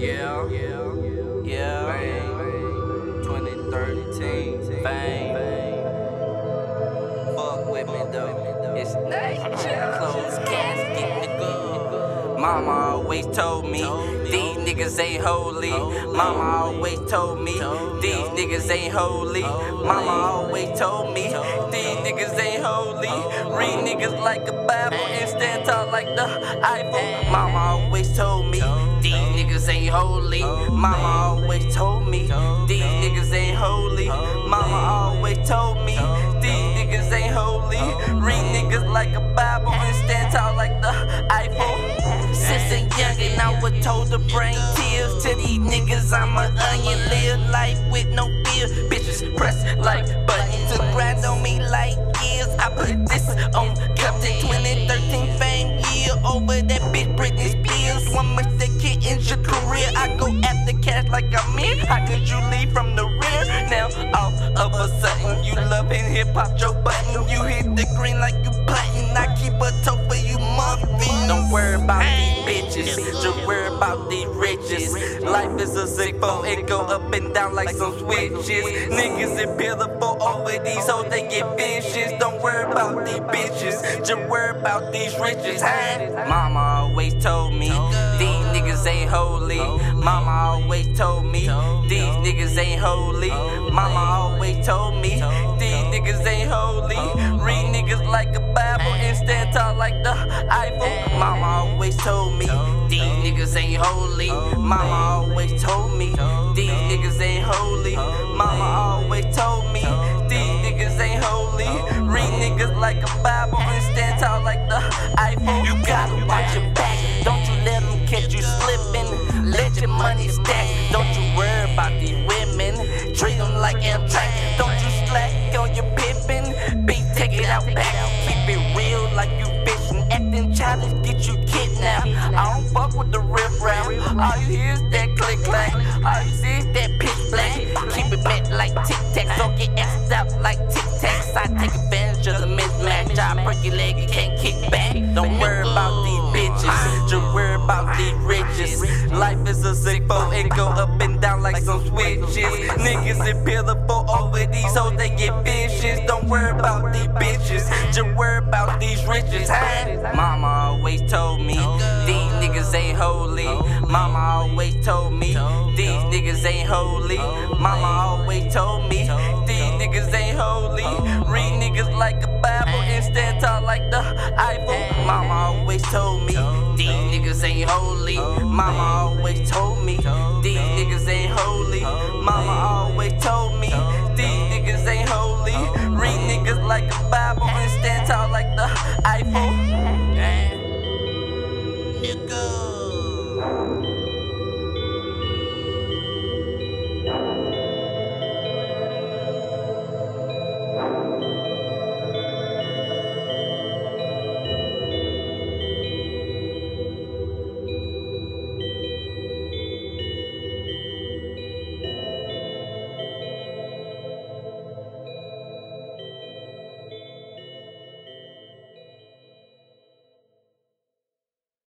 Yeah, Fame, 2013, Fame. Fuck with me though, it's nature. Close casket, nigga. Mama always told me, these niggas ain't holy. Mama always told me, these niggas ain't holy. Mama always told me, these niggas ain't holy. Read niggas like a Bible and stand tall like the Eiffel. Mama always told me, these niggas ain't holy. Mama always told me, these niggas ain't holy. Mama always told me, these niggas ain't holy. Read niggas like a Bible and stand tall like the Eiffel. Since a youngin' I was told to bring tears to these niggas. I'm an onion, live life with no fear. Bitches press like buttons and grind on me like gears. I put this on Captain 2013 Fame year over that bitch Britney Spears. One mistake can end your career. I go after cash like I'm in. How could you leave from the rear? Now all of a sudden you loving hip hop, Joe Button. You hit the green like you button. I keep a toe for you muffin. Don't worry about these bitches, just worry about these riches. Life is a sick boat, it go up and down like some switches. Niggas is pitiful over these hoes, they get vicious. Don't worry about these bitches, just worry about these riches. Mama always told me, these niggas ain't holy. Mama always told me, these niggas ain't holy. Mama always told me, these niggas ain't holy. Read niggas like a Bible and stand tall like the Eiffel. Mama always told me, these niggas ain't holy. Mama always told me, these niggas ain't holy. Mama always told me, these niggas ain't holy. Read niggas like a Bible and stand tall like the Eiffel. You gotta watch your back, don't you let them catch you slipping. Let your money stack, don't you worry about these women. Treat them like Amtrak, don't you slack on your pippin'. Beat, take it out back, keep it real like you fishing. Acting childish, get you kidnapped. I don't fuck with the riff rap. All you hear is that click clack. All you see is that pitch black. Keep it bent like Tic Tacs, don't get X'd out like Tic Tacs. I take advantage of the mismatch. I break your leg, you can't kick back. Don't worry about these bitches, just worry about these riches. Life is a sick boat, it go up and down like some switches. Niggas is pitiful over these hoes, they get vicious. Don't worry about these bitches, just worry about these riches. Mama always told me, these niggas ain't holy. Mama always told me, these niggas ain't holy. Mama always told me, these niggas ain't holy. Read niggas like a Bible and stand tall like the Eiffel. Mama always told me, these niggas ain't holy. Mama always told me, these niggas ain't holy. Mama always told me, these niggas ain't holy. Read niggas like a